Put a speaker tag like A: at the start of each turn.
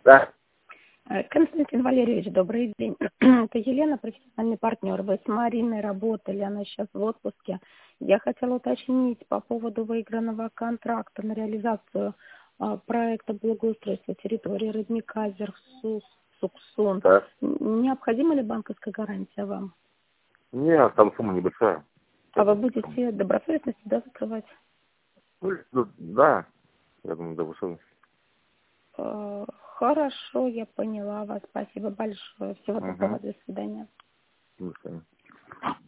A: Да.
B: Константин Валерьевич, добрый день. Это Елена, профессиональный партнер. Вы с Мариной работали, она сейчас в отпуске. Я хотела уточнить по поводу выигранного контракта на реализацию проекта благоустройства территории родника Зерсуксун.
A: Да.
B: Необходима ли банковская гарантия вам?
A: Нет, там сумма небольшая.
B: А вы будете добросовестно всегда закрывать?
A: Ну, да, я думаю, добросовестно.
B: Хорошо, я поняла вас. Спасибо большое. Всего доброго. До свидания.
A: До свидания.